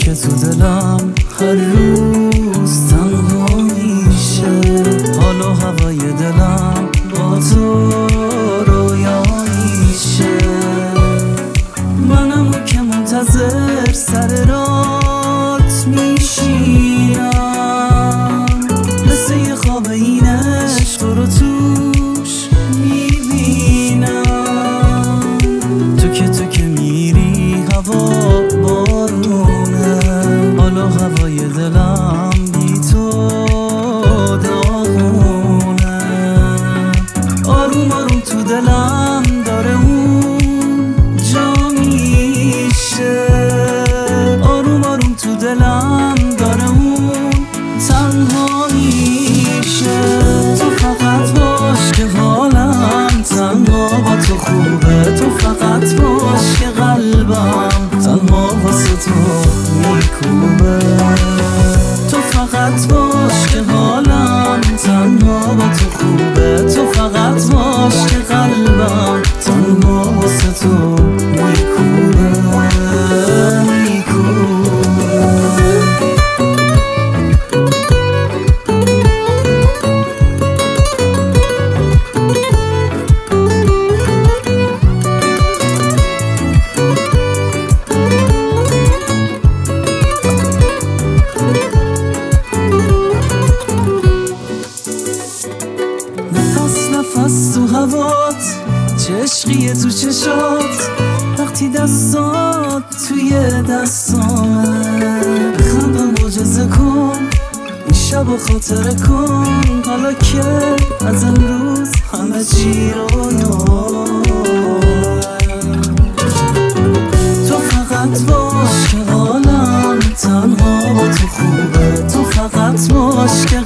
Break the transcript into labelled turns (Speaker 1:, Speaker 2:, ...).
Speaker 1: که تو دلم هر روز تنها میشه، حال و هوای دلم با تو رویاییشه. منم که منتظر سر رات میشینم، مثل یه خواب این عشق رو توش میبینم. تو که میری هوا بارونه، حال و هوای دلم بی تو داغونه. آروم آروم تو دلم داره اون جا میشه، آروم آروم تو دلم داره اون تنها میشه. تو فقط باش که حالم تنها با تو خوبه، تو فقط باش که قلبم تنها واسه تو میکوبه. تو فقط باش که حالم تنها با تو خوبه، تو فقط باش که قلبم تنها واسه تو میکوبه. نفس تو هوات، چه عشقیه تو چشات، وقتی دستات توی دستامه. بخندم معجزه کن این شب و خاطره کن، حالا که از امروز همه چی رویاه. تو فقط باش که حالم تنها با تو خوبه، تو فقط باش که